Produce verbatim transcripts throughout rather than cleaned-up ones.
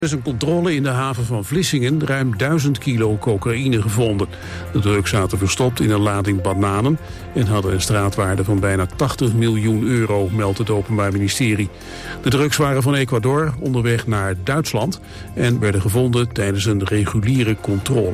Er is een controle in de haven van Vlissingen ruim duizend kilo cocaïne gevonden. De drugs zaten verstopt in een lading bananen en hadden een straatwaarde van bijna tachtig miljoen euro, meldt het Openbaar Ministerie. De drugs waren van Ecuador onderweg naar Duitsland en werden gevonden tijdens een reguliere controle.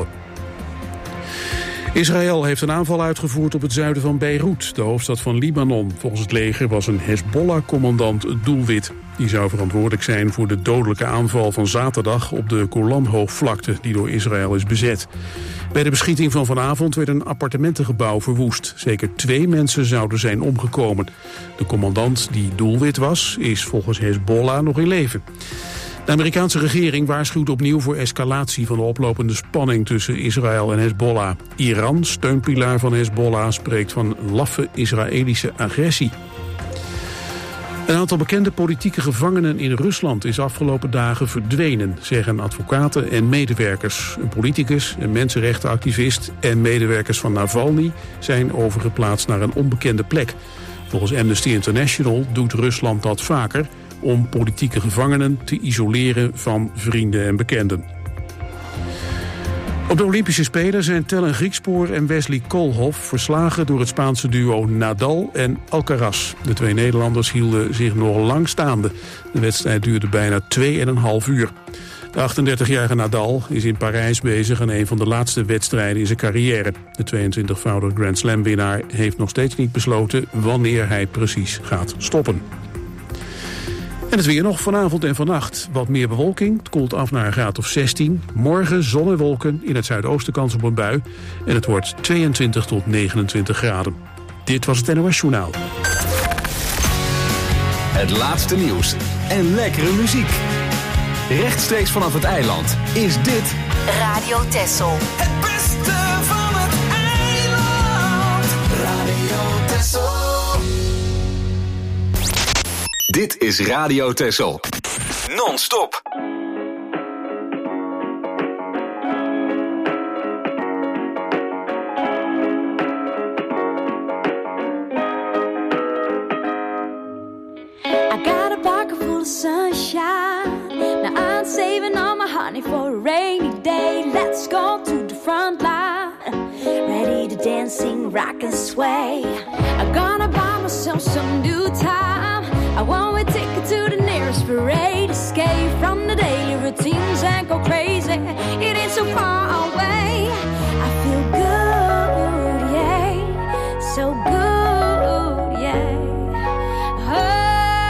Israël heeft een aanval uitgevoerd op het zuiden van Beirut, de hoofdstad van Libanon. Volgens het leger was een Hezbollah-commandant het doelwit. Die zou verantwoordelijk zijn voor de dodelijke aanval van zaterdag op de Golanhoogvlakte, die door Israël is bezet. Bij de beschieting van vanavond werd een appartementengebouw verwoest. Zeker twee mensen zouden zijn omgekomen. De commandant die doelwit was, is volgens Hezbollah nog in leven. De Amerikaanse regering waarschuwt opnieuw voor escalatie van de oplopende spanning tussen Israël en Hezbollah. Iran, steunpilaar van Hezbollah, spreekt van laffe Israëlische agressie. Een aantal bekende politieke gevangenen in Rusland is afgelopen dagen verdwenen, zeggen advocaten en medewerkers. Een politicus, een mensenrechtenactivist en medewerkers van Navalny zijn overgeplaatst naar een onbekende plek. Volgens Amnesty International doet Rusland dat vaker om politieke gevangenen te isoleren van vrienden en bekenden. Op de Olympische Spelen zijn Tellen Griekspoor en Wesley Koolhof verslagen door het Spaanse duo Nadal en Alcaraz. De twee Nederlanders hielden zich nog lang staande. De wedstrijd duurde bijna twee en een half uur. De achtendertigjarige Nadal is in Parijs bezig aan een van de laatste wedstrijden in zijn carrière. De tweeëntwintigvoudige Grand Slam winnaar heeft nog steeds niet besloten wanneer hij precies gaat stoppen. En het weer nog vanavond en vannacht. Wat meer bewolking, het koelt af naar een graad of zestien. Morgen zon en wolken, in het zuidoosten kans op een bui. En het wordt tweeëntwintig tot negenentwintig graden. Dit was het N O S Journaal. Het laatste nieuws en lekkere muziek. Rechtstreeks vanaf het eiland is dit Radio Texel. Het beste van het eiland. Radio Texel. Dit is Radio Texel. Non-stop. I got a pocket full of sunshine. Now I'm saving all my honey for a rainy day. Let's go to the front line. Ready to dance, sing, rock and sway. I'm gonna buy myself some new time. I want a ticket to the nearest parade. Escape from the daily routines and go crazy. It ain't so far away. I feel good, yeah. So good, yeah. Oh.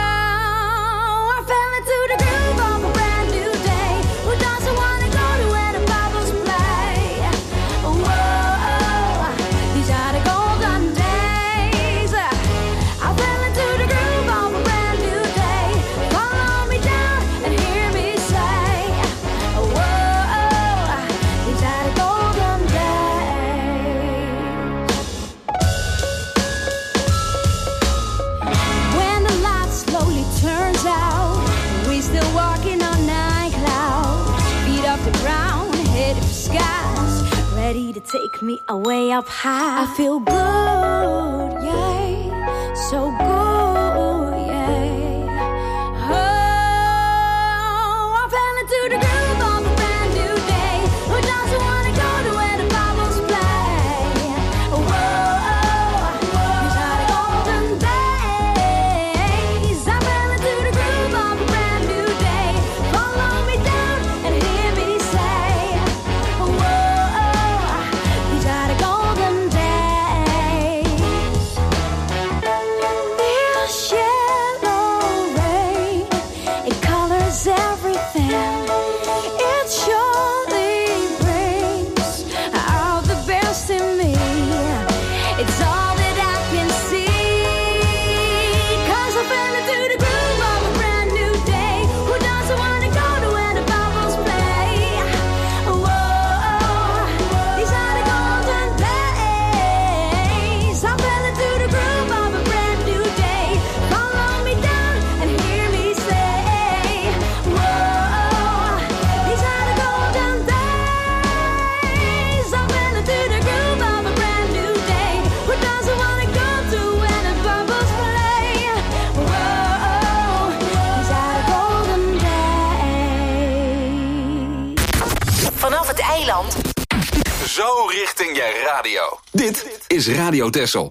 Ready to take me away up high. I feel good, yeah, so good, yeah. Oh, I fell into the groove of a brand new day. Who doesn't want to go to where the bubbles play? Oh, oh, these are the golden days. I fell into the groove of a brand new day. Follow me down and hear me say, oh, vanaf het eiland. Zo richting je radio. Dit is Radio Texel.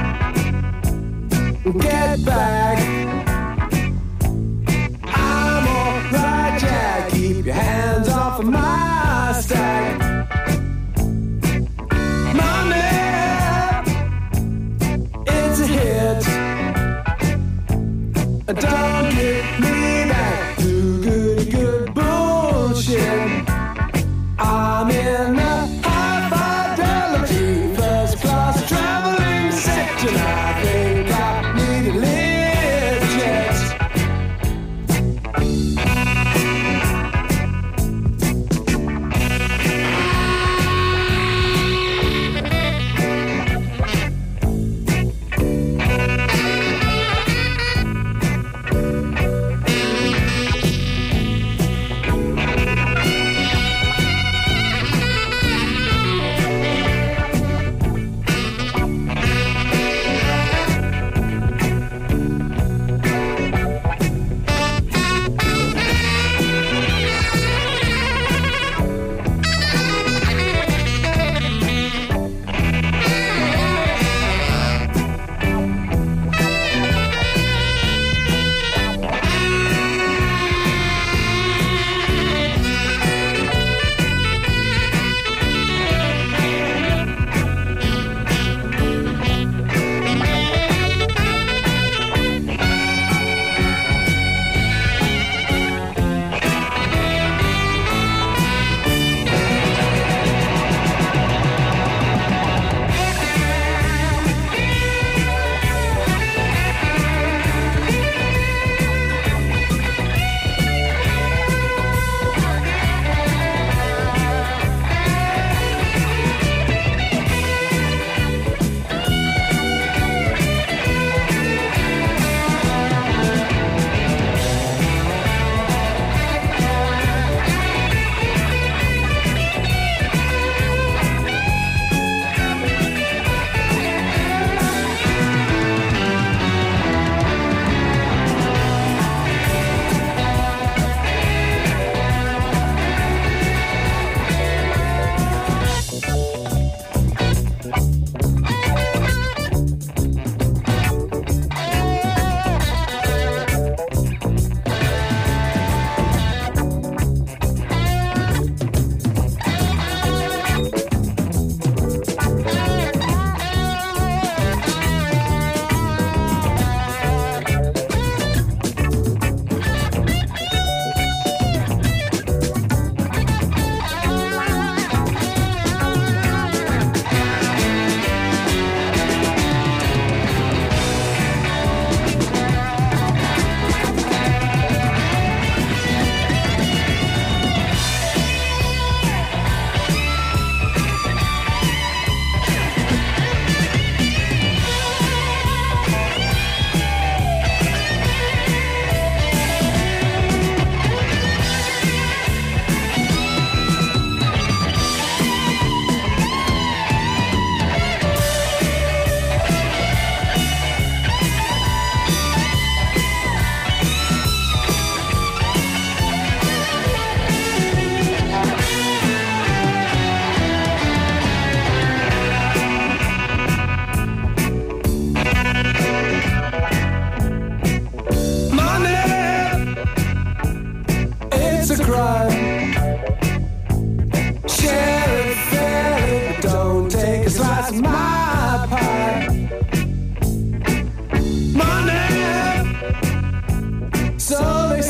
Get back. I'm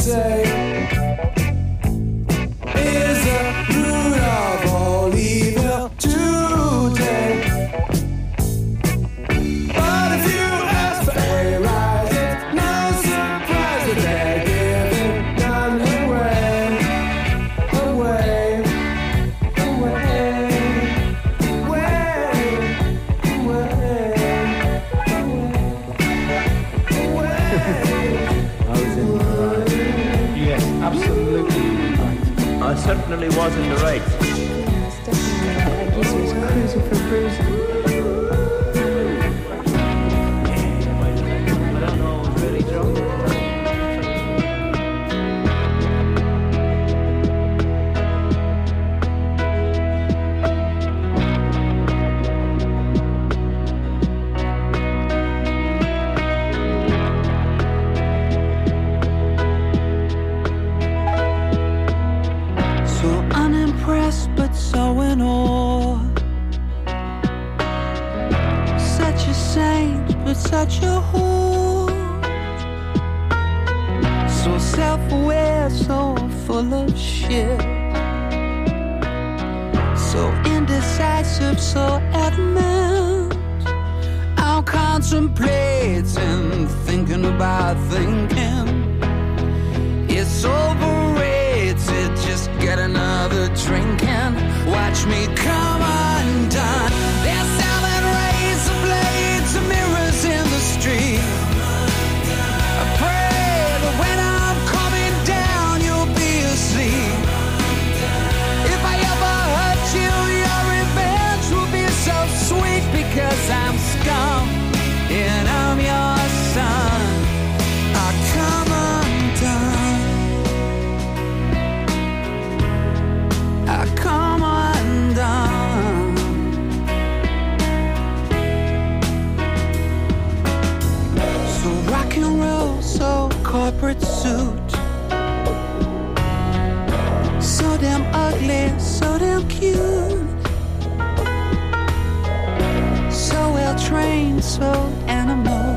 say is the root of all evil today. But if you ask for a rise, it's no surprise that they're giving none away, away, away, away, I was in the right. Yes, absolutely right. I certainly was in the right. Yeah, it's definitely right. I guess it was cruising for bruising. I don't know, I was really drunk. So unimpressed but so in awe. Such a saint but such a whore. So self-aware, so full of shit. So indecisive, so adamant. I'm contemplating, thinking about thinking. It's overrated, just get another drink and watch me come undone. They're selling razor blades and mirrors in the street. I pray that when I'm coming down, you'll be asleep. If I ever hurt you, your revenge will be so sweet because I'm scum and I'm your son. I come undone. I come undone. So rock and roll, so corporate suit. So damn ugly, so damn cute. So well trained, so animal.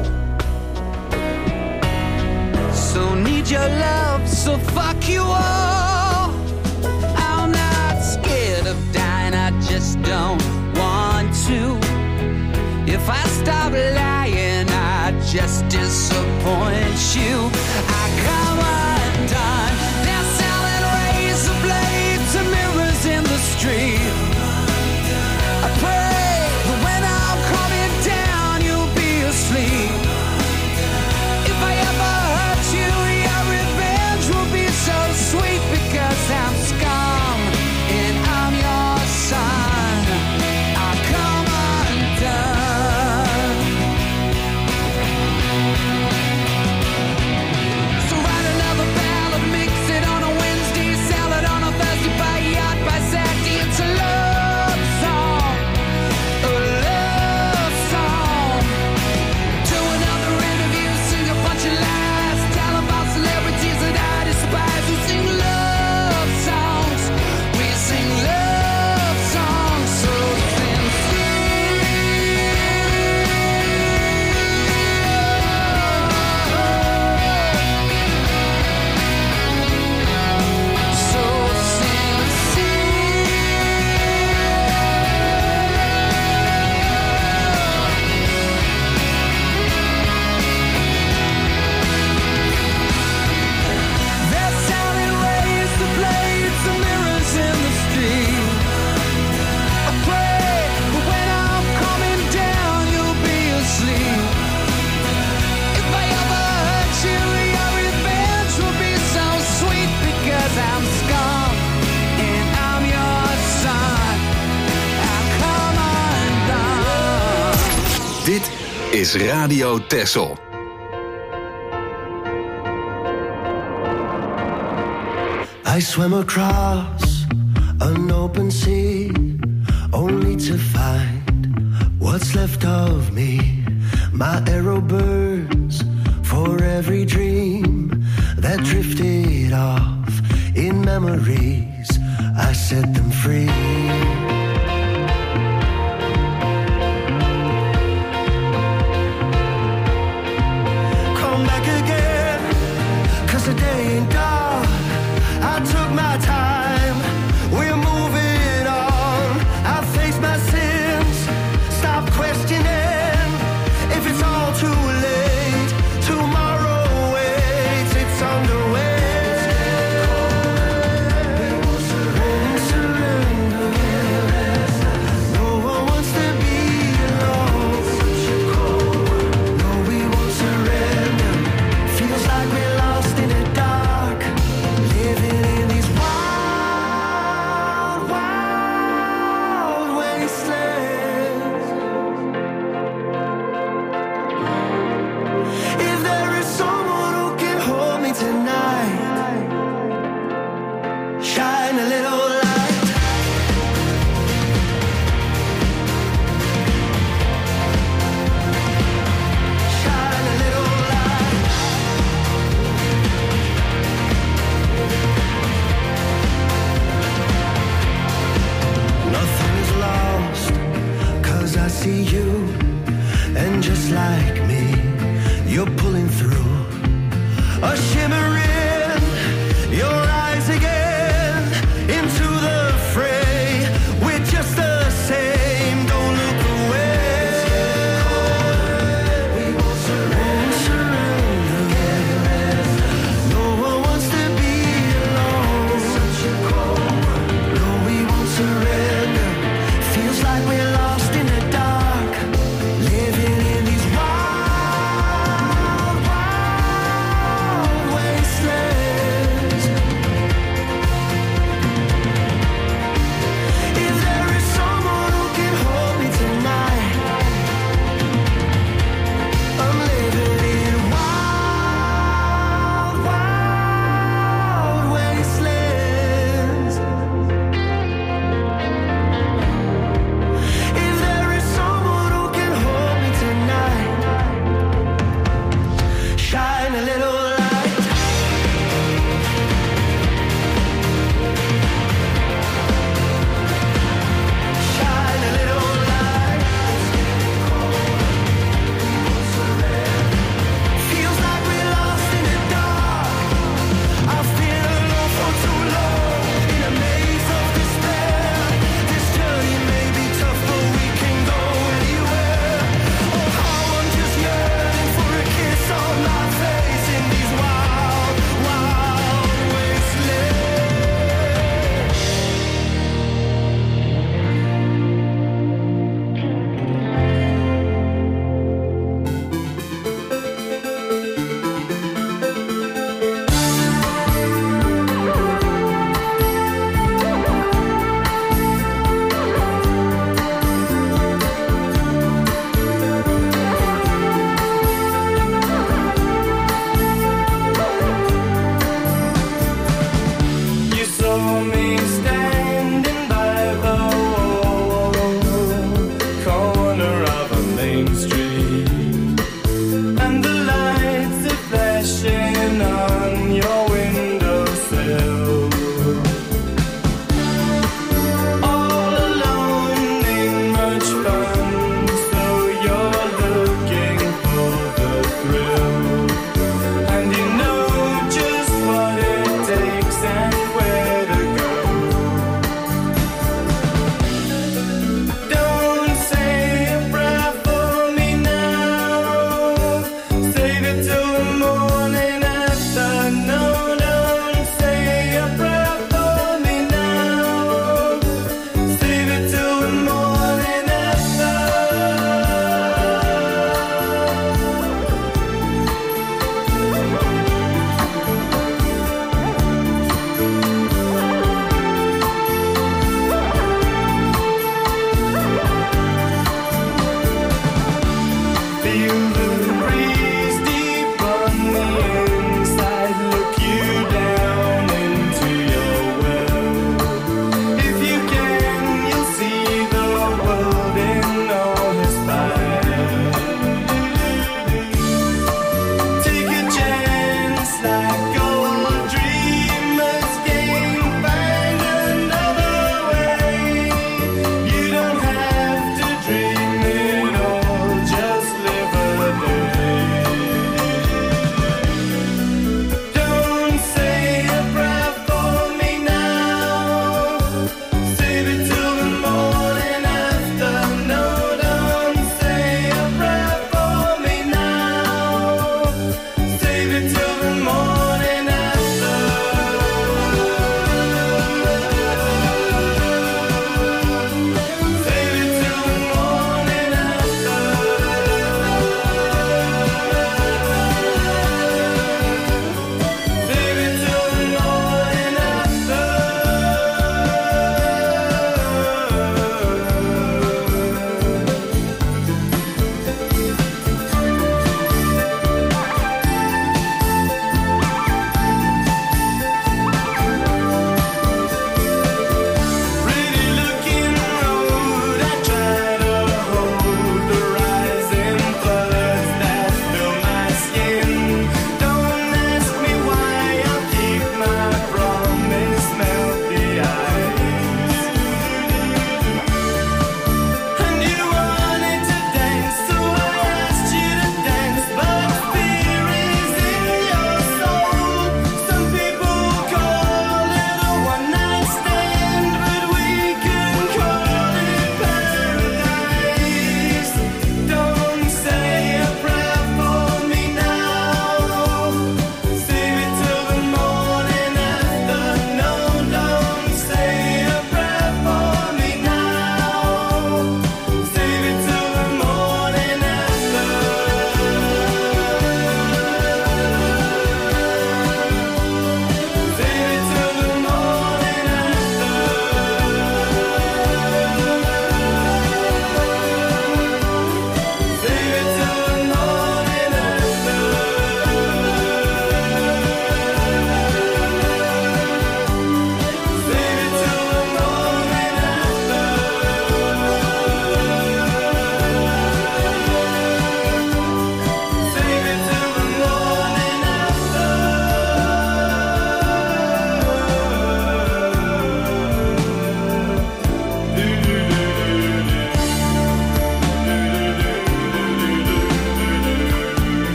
So need your love, so fuck you all. I'm not scared of dying, I just don't want to. If I stop lying, I just disappoint you. I come undone. They're selling razor blades and mirrors in the street. I pray that when I'm coming down, you'll be asleep. If I ever hurt you, your revenge will be so sweet because I'm scum and I'm your son. I come undone. So write another ballad, mix it on a Wednesday, sell it on a Thursday, buy a yacht by Saturday. It's a love song, a love song. Do another interview, sing a bunch of lies, tell about celebrities that I despise. We sing love songs, we sing love songs so they're selling razor blades and mirrors in the street. I pray that when I'm coming down, you'll be asleep. If I ever hurt you, your revenge will be so sweet because I'm scum and I'm your son. I come undone. Dit is Radio Texel. I swam across an open sea, only to find what's left of me. My arrow burns for every dream that drifted off in memories. I set them free. Come back again, 'cause guess the day ain't dark. I took my time. We're moving on. I face my sins. Stop questioning if it's all too late. Tomorrow waits. It's underway. Feels like we're lost in the dark, living in these wild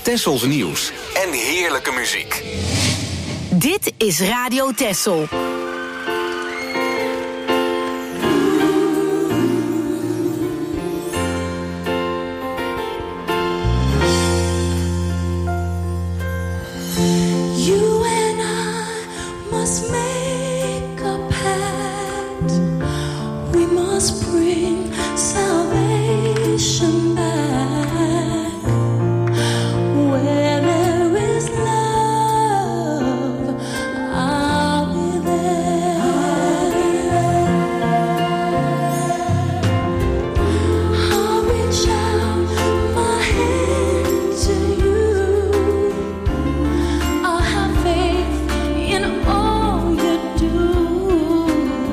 Tessels nieuws en heerlijke muziek. Dit is Radio Tessel. You and I must make a pact. We must bring salvation back. Where there is love, I'll be there. I'll reach out my hand to you. I'll have faith in all you do.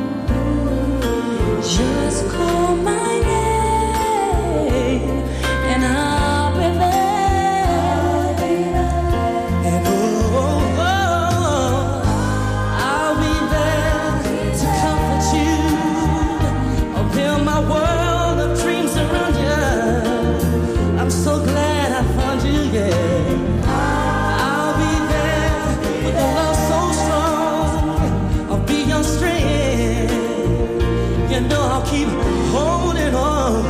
Just call my name and I'll be there. And oh, oh, oh, I'll be there to comfort you. I'll build my world of dreams around you. I'm so glad I found you, yeah. I'll be there with a love so strong. I'll be your strength. You know I'll keep holding on.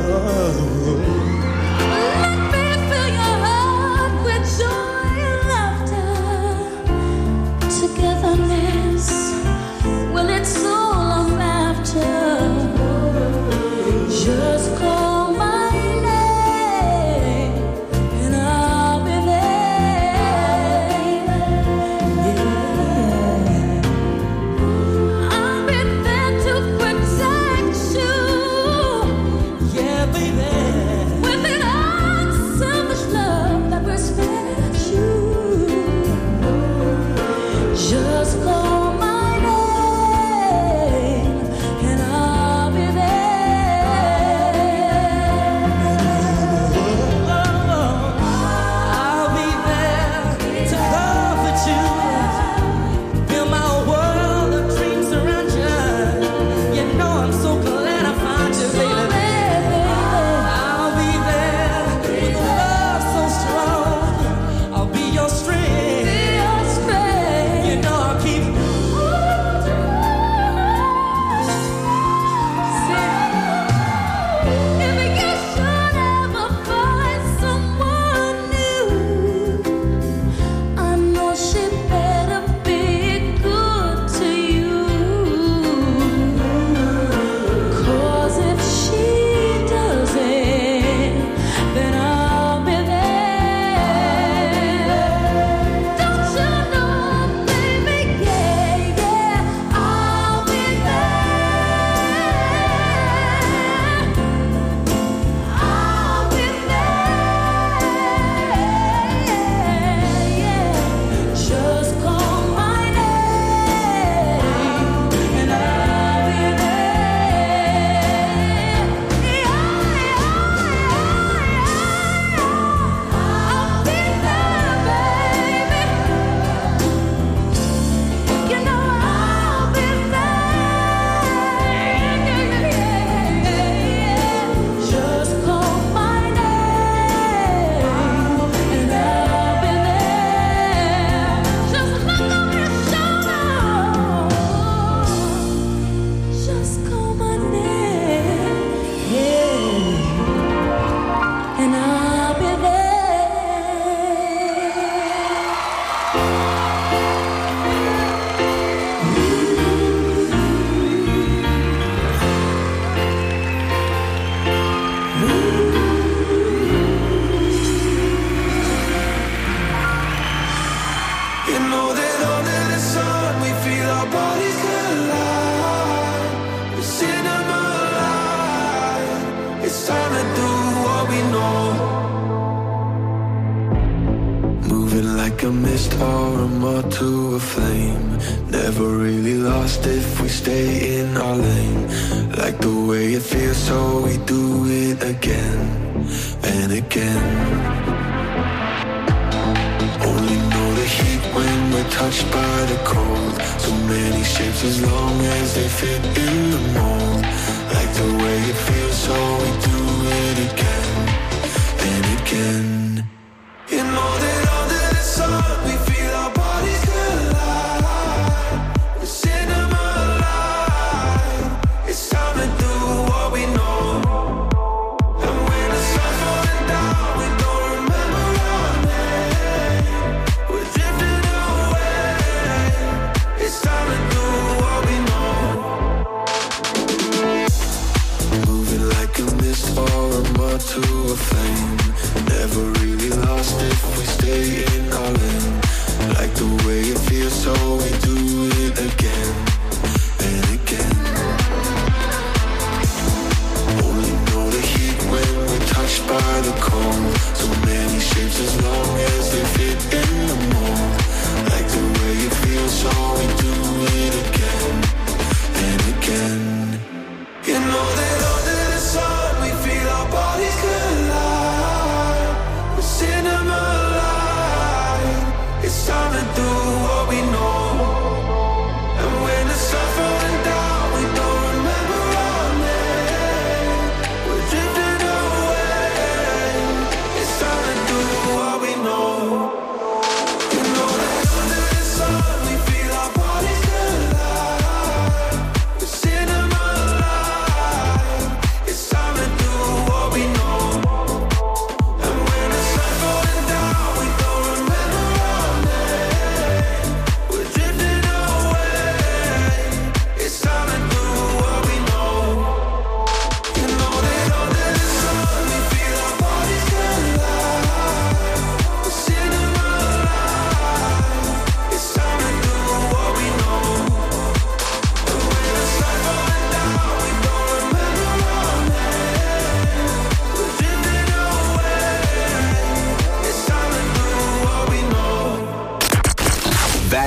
Let me fill your heart with joy and laughter. Togetherness, well, it's all I'm after. Just call my name and I'll be there. Yeah. I'll be there to protect you. Yeah, baby. With an unselfish love that respects you. Just call my name and I'll be there. I'll be there to comfort you. Build my world of dreams around you. You know I'm so glad I found you, baby. I'll be there with a love so strong. I'll be your strength. You know I'll keep. If you should ever find someone new, I know she better be good to you. 'Cause if she doesn't, then I'll be there. Don't you know, baby? Yeah, yeah, I'll be there. I'll be there. Yeah, just call my name and I'll be there. Yeah, I'll be there, baby. You know I'll be there. Just call my name and I'll be there. Just look over your shoulder. Just call my name, yeah, and I'll be You know that under the sun we feel our bodies collide. We sit them alive. It's time to do what we know. Moving like a mist or a moth to a flame. Never really lost if we stay in our lane. Like the way it feels, so we do it again and again. Only know the heat when we're touched by the cold. So many shapes as long as they fit in the mold. Like the way it feels, so we do it again and again. You know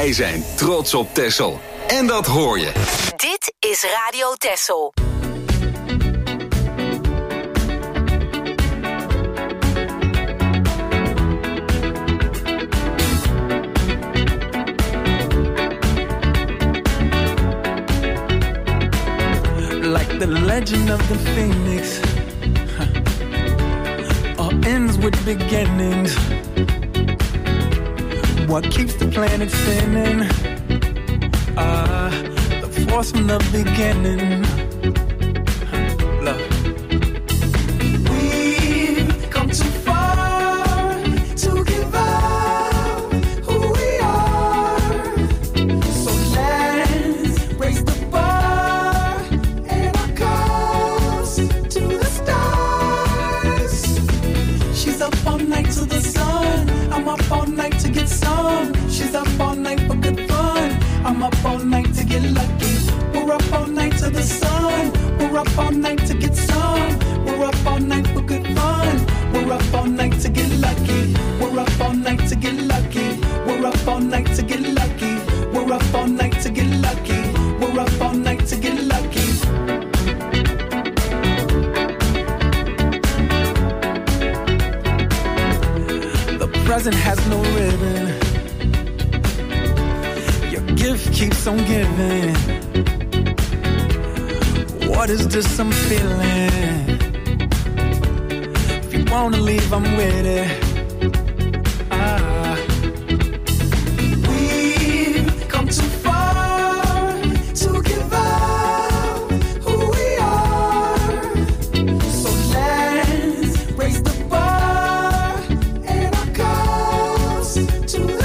Wij zijn trots op Texel. En dat hoor je. Dit is Radio Texel. Like the legend of the phoenix, huh. All ends with beginnings. What keeps the planet spinning? Ah, uh, the force from the beginning. Huh. Love. We've come too far to give up who we are. So let's raise the bar and our cups to the stars. She's up all night to the sun. I'm up all night to get some. She's up all night for good fun. I'm up all night to get lucky. We're up all night to the sun. We're up all night to get some. We're up all night for good fun. We're up all night to get lucky. We're up all night to get lucky. We're up all night to get lucky. We're up all night to get lucky. We're up all night to get lucky. The present has no ribbon. Your gift keeps on giving. What is this I'm feeling? If you wanna leave, I'm with it. Ah. We've come too far to give up who we are. So let's raise the bar and our cups to the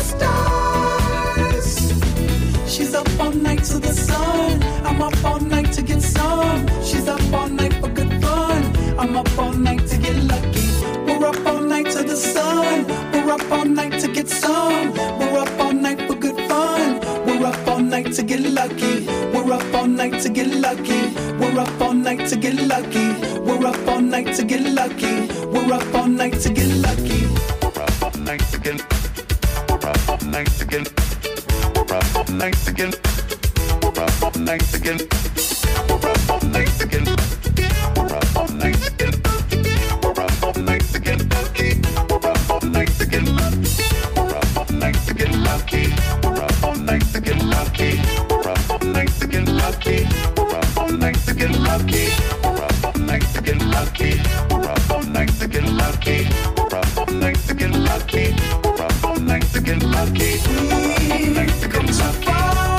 stars. She's up all night to the sun. I'm up all night to get some. She's up all night for good fun. I'm up all night to get lucky. We're up all night to the sun. We're up all night to get some. We're up all night for good fun. We're up all night to get lucky. We're up all night to get lucky. We're up all night to get lucky. We're up all night to get lucky. We're up all night to get lucky. We're up all night to get. We're up all night to get. We're up all night to get. We're up all night to get. We're up all night to get. We're up all night to get. We're up all night to get lucky. We're up all night to get lucky. We're up all night to get lucky. We're up all night to get lucky. We're up all night to get lucky. We're up all night to get lucky. We're up all night to get lucky. We're up all night to get lucky. We're up all night to get lucky. We're up all night to get lucky. We're up all night to get lucky.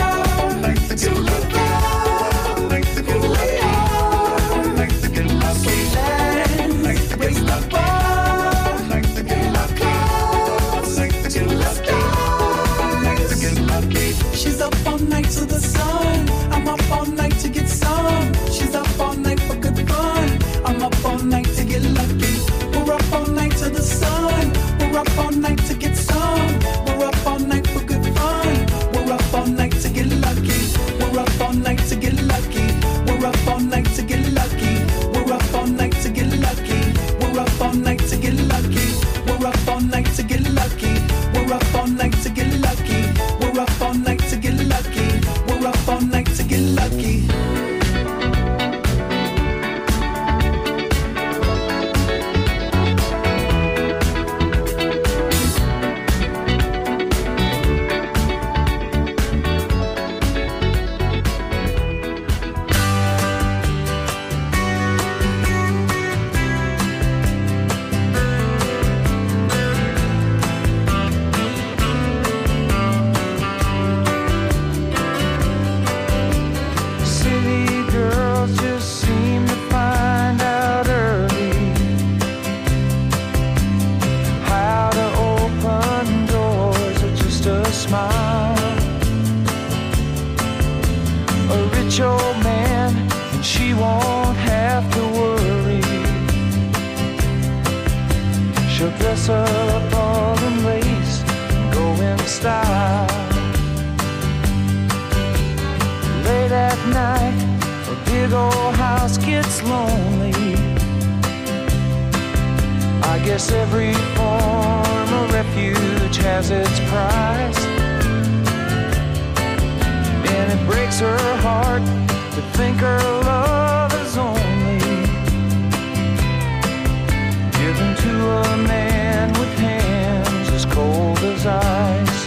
To give up, like to get lucky, like to get lucky, like to raise the bar, like to get lucky, like to get lucky, like to get lucky. She's up all night to the sun. I'm up all night to get some. She's up all night for good fun. I'm up all night to get lucky. We're up all night to the sun. We're up all night to get some. We're up all night for good fun. We're up all night to get lucky. We're up all night to get lucky. We're up all night to get lucky. We're up all night to get lucky. We're up all night to get lucky. We're up all night to get lucky. We're up all night to get lucky. We're up all night to get lucky. We're up all night to get lucky. Dress up all in lace and go in style. Late at night, a big old house gets lonely. I guess every form of refuge has its price. breaks her heart to think her love is only given to a man with hands as cold as ice.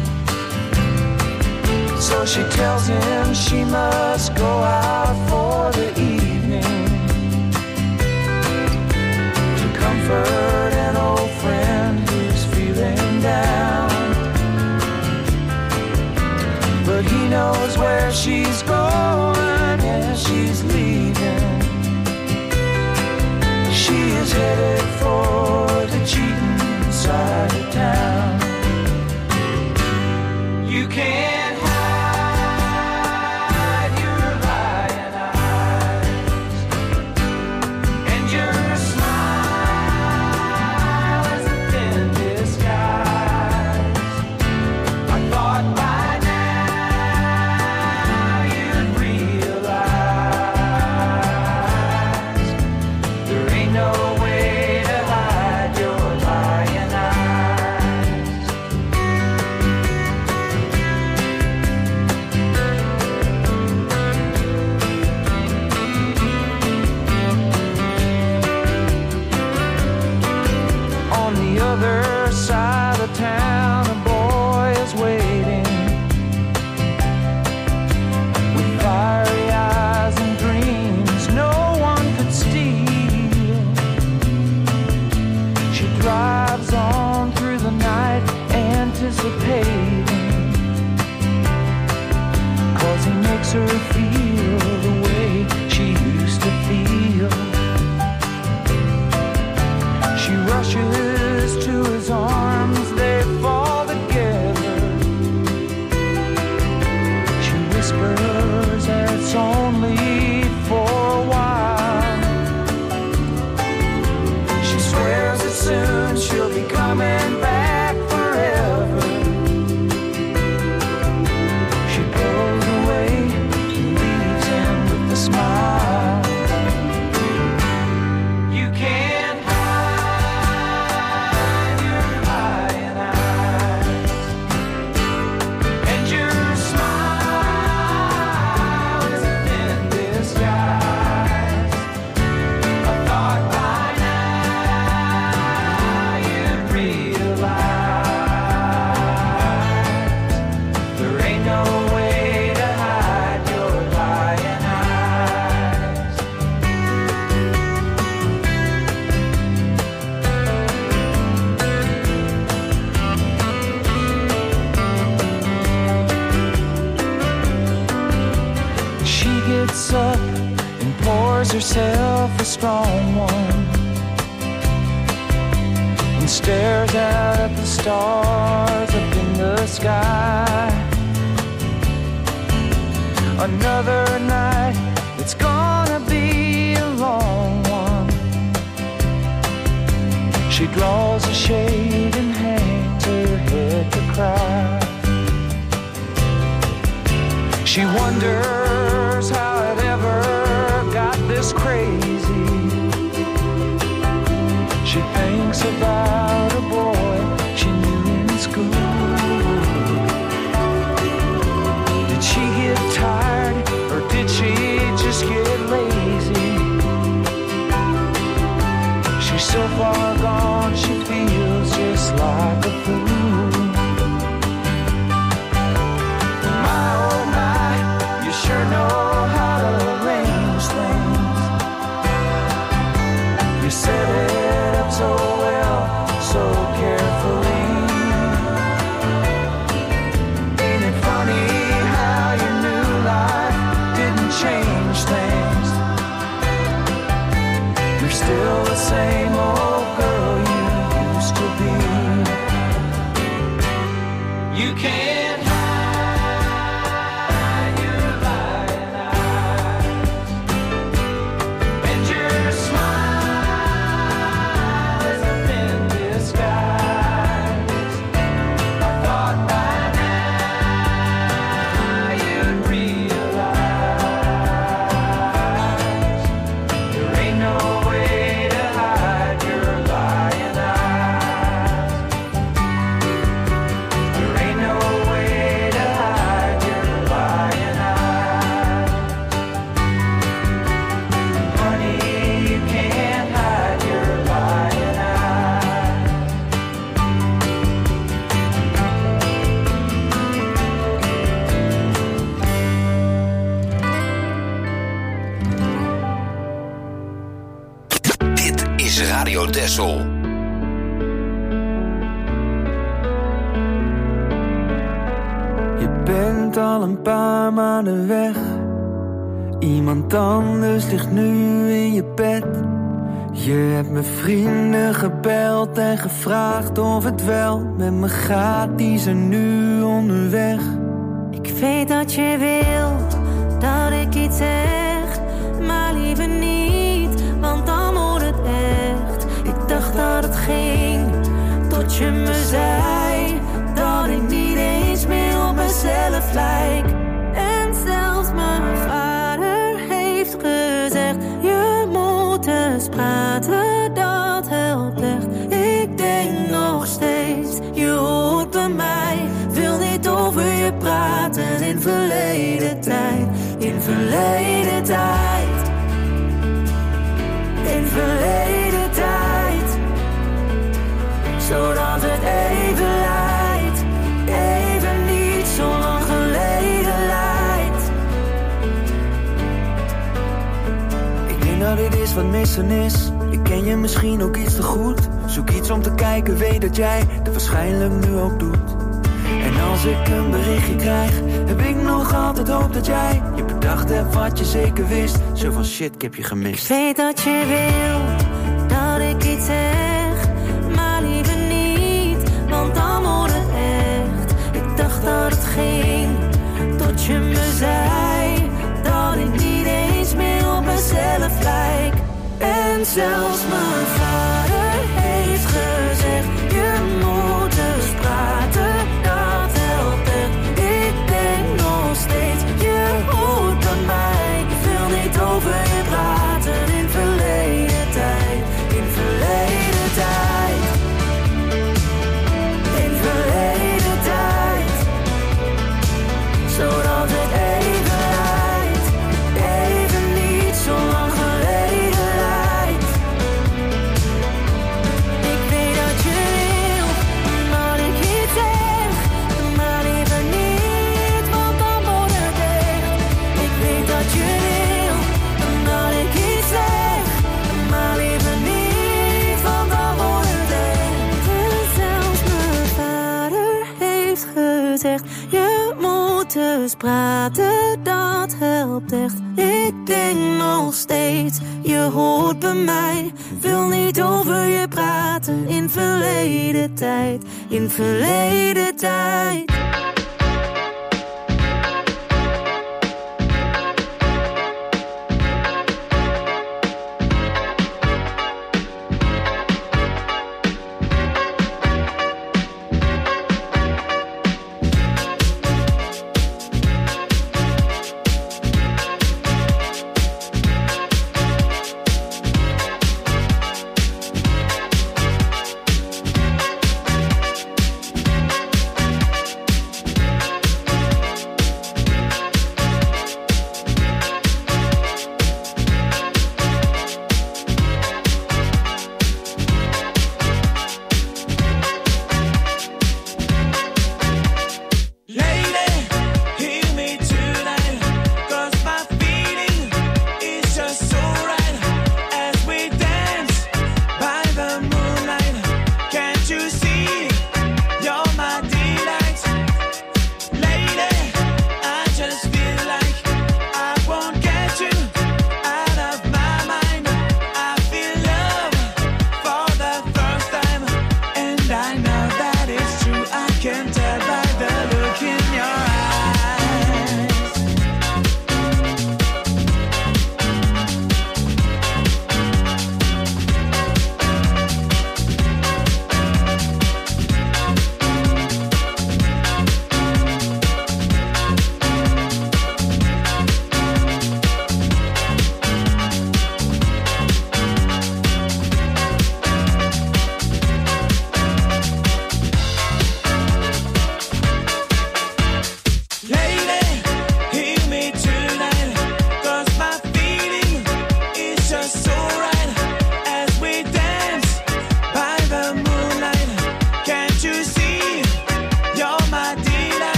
So she tells him she must go out for the evening to comfort an old friend who's feeling down. But he knows where she's going, yeah, she's leaving. She is headed for the cheating side of town. You can't hide your lying eyes, and your smile is a thin disguise. I thought by now you'd realize there ain't no way to hide your lying eyes. On the other side of town, a boy is waiting with fiery eyes and dreams no one could steal. She drives on through the night, anticipating, 'cause he makes her feel the way she used to feel. She rushes to his arms, they fall together. She whispers that it's only for a while. She swears that soon she'll be coming back forever. She goes away and leaves him with a smile. You can't hide your lying eyes, and your smile is a thin disguise. I thought by now you'd realize there ain't no way to hide your lying eyes. She gets up and pours herself a strong one and stares out at the stars up in the sky. Another night, it's gonna be a long one. She draws a shade and hangs her head to cry. She wonders how it ever got this crazy. She thinks about a boy she knew in school. Did she get tired or did she just get lazy? She's so far gone, she feels just like a fool. My oh my, you sure know how to arrange things. You set it up so well, so carefully. Ain't it funny how your new life didn't change things? You're still the same old girl you used to be. You can't hide your lying eyes, and your smile is a thin disguise. I thought by now you'd realize there ain't no way to hide your lying eyes. There ain't no way is Radio Texel. Je bent al een paar maanden weg. Iemand anders ligt nu in je bed. Je hebt mijn vrienden gebeld en gevraagd of het wel met me gaat. Die zijn nu onderweg. Ik weet dat je wil dat ik iets zeg, maar liever niet, want dan wordt het echt. Ik dacht dat het ging, tot je me zei dat ik niet eens meer op mezelf lijk. En zelfs mijn vader heeft gezegd, je moet eens praten, dat helpt echt. Ik denk nog steeds, je hoort bij mij, wil niet over je praten in verleden tijd, in verleden tijd, in verleden tijd, zodat het even lijkt, even niet zo lang geleden lijkt. Ik denk dat dit is wat missen is. Ik ken je misschien ook iets te goed. Zoek iets om te kijken, weet dat jij dat waarschijnlijk nu ook doet. En als ik een berichtje krijg, heb ik nog altijd hoop dat jij je bedacht hebt wat je zeker wist. Zo van shit, ik heb je gemist. Ik weet dat je wil dat ik iets zeg, maar liever niet, want dan wordt het echt. Ik dacht dat het ging, tot je me zei dat ik niet eens meer op mezelf lijk. En zelfs mijn vader heeft gezegd, je moet eens praten, dat helpt echt. Ik denk nog steeds, je hoort bij mij, ik wil niet over je praten in verleden tijd, in verleden tijd, in verleden tijd, zodat het even lijkt, even niet zo lang geleden lijkt. Ik weet dat je wil dat ik iets zeg, maar liever niet, want dan wordt het echt. Ik weet dat je wil dat ik iets zeg, maar liever niet, want dan wordt het echt. En zelfs mijn vader heeft gezegd, je moet eens praten, dat helpt echt. Ik denk nog steeds, je hoort bij mij, wil niet over je praten in verleden tijd, in verleden tijd.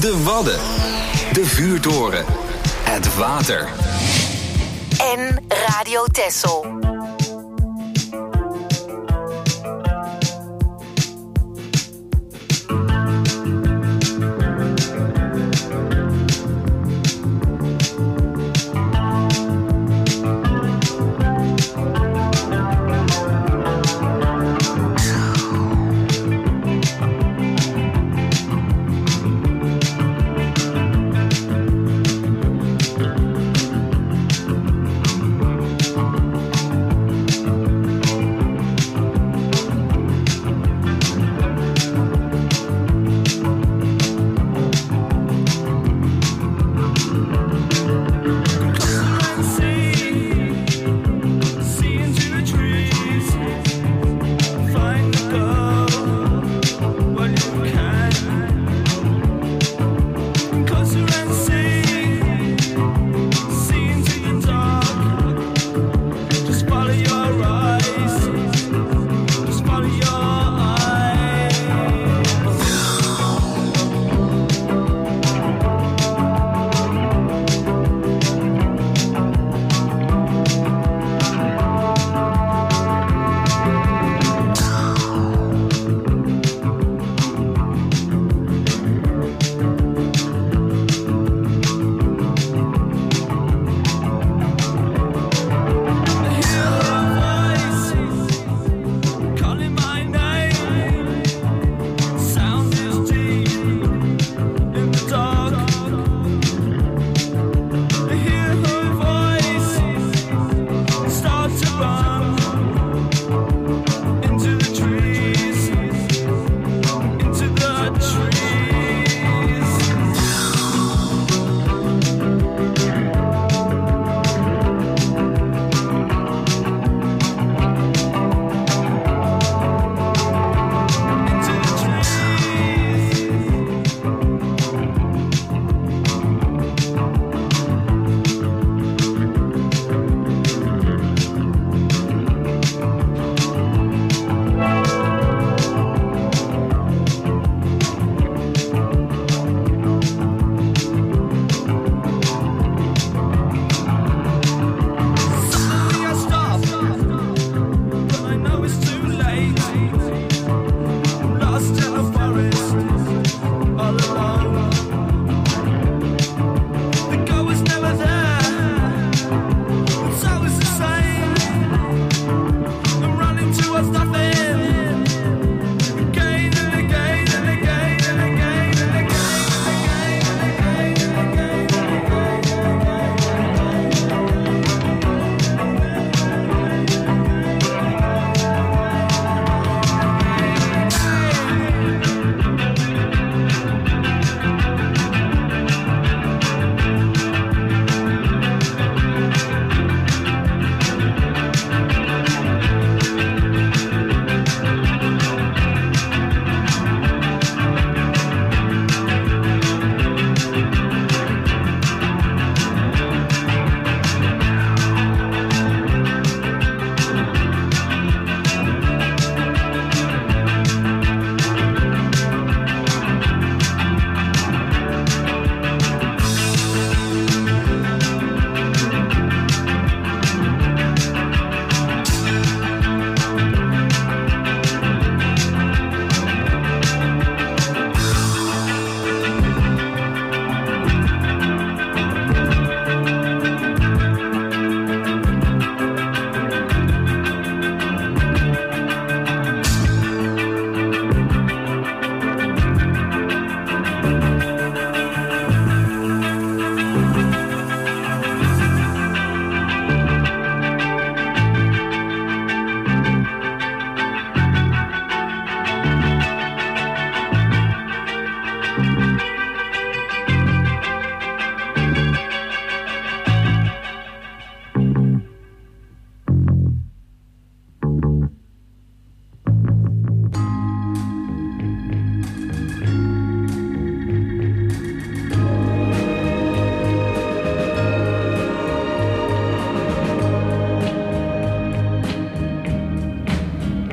De Wadden. De vuurtoren. Het water. En Radio Texel.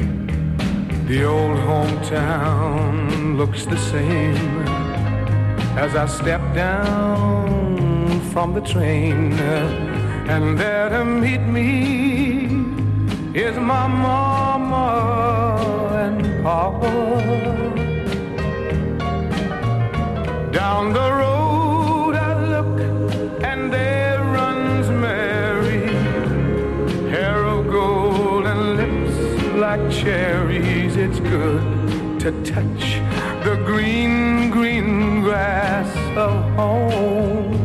The old hometown looks the same, as I step down from the train, and there to meet me is my mama and papa. Down the road I look, and there runs Mary, hair of gold and lips like cherries. It's good to touch the green, green grass of home.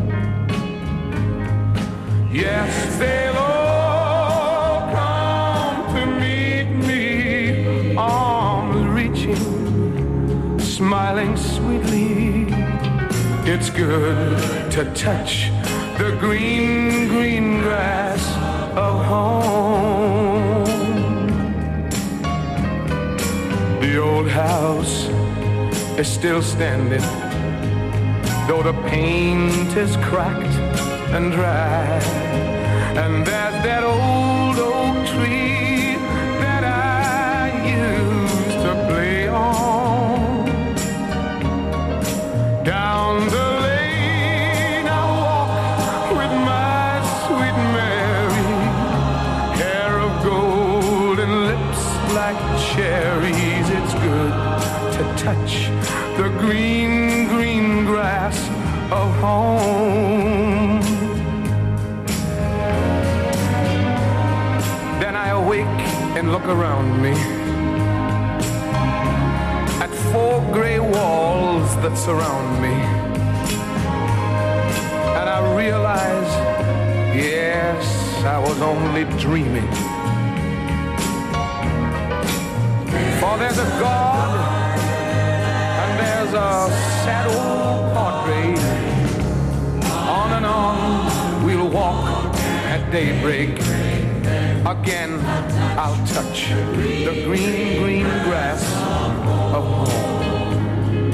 Yes, they'll all come to meet me, arms reaching, smiling sweetly. It's good to touch the green, green grass of home. The old house is still standing, though the paint is cracked and dry. And there's that old oak tree that I used to play on. Down the lane I walk with my sweet Mary, hair of gold and lips like cherries. It's good to touch the green, green grass of home. Then I awake and look around me at four gray walls that surround me, and I realize, yes, I was only dreaming. For there's a God, and there's a sad old portrait. On and on we'll walk at daybreak. Again I'll touch the green, green grass of home.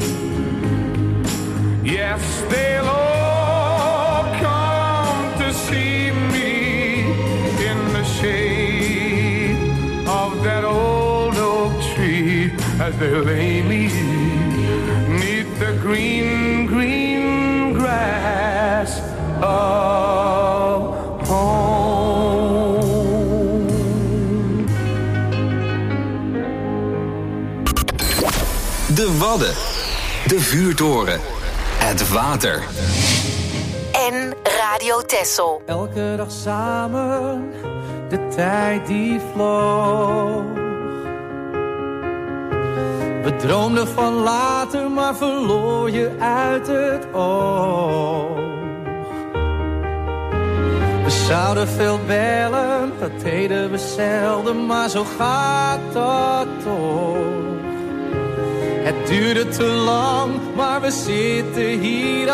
Yes, they'll all come to see me in the shade of that old oak tree, as they lay me neath the green, green grass of home. De Wadden, de vuurtoren, het water. En Radio Texel. Elke dag samen, de tijd die vloog. We droomden van later, maar verloor je uit het oog. We zouden veel bellen, dat deden we zelden, maar zo gaat dat toch. Het duurde te lang, maar we zitten hier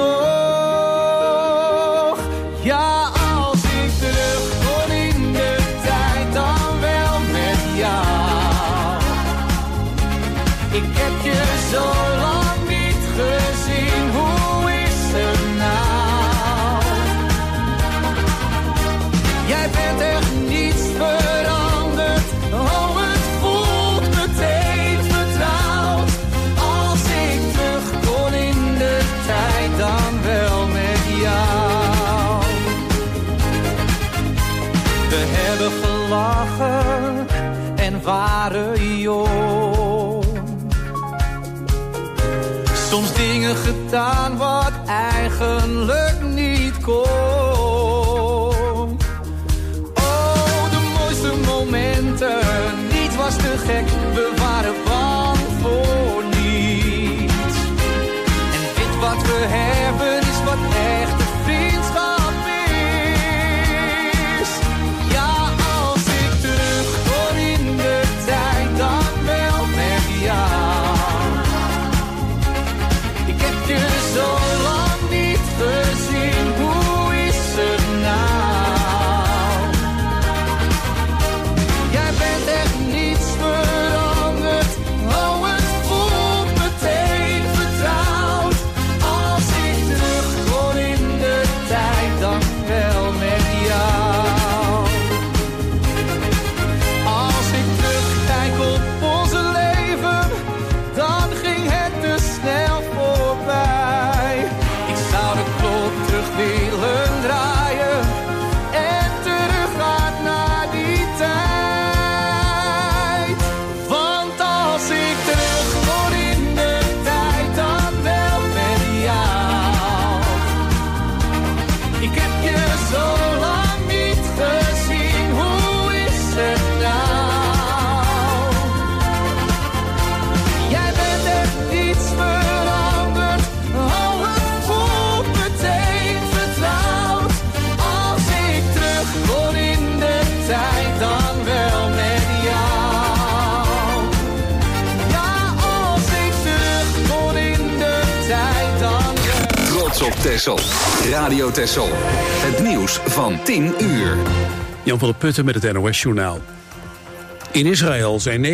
alsnog. Ja, als ik terug kon in de tijd, dan wel met jou. Ik heb je zo lang niet gezien, hoe is het nou? Jij bent echt niets veranderd, oh het voelt meteen vertrouwd. Als ik terug kon in de tijd, dan wel met jou. We hebben gelachen en waren jong. Soms dingen gedaan wat eigenlijk niet kon. Oh, de mooiste momenten, niets was te gek, we waren bang voor niets. En dit wat we hebben is wat echte vriendschap is. Ja, als ik terug kon in de tijd, dan wel met jou. Ik heb je zo lang niet gezien, hoe is het nou? Jij bent echt niets veranderd. Texel. Radio Texel. Het nieuws van tien uur. Jan van der Putten met het N O S-journaal. In Israël zijn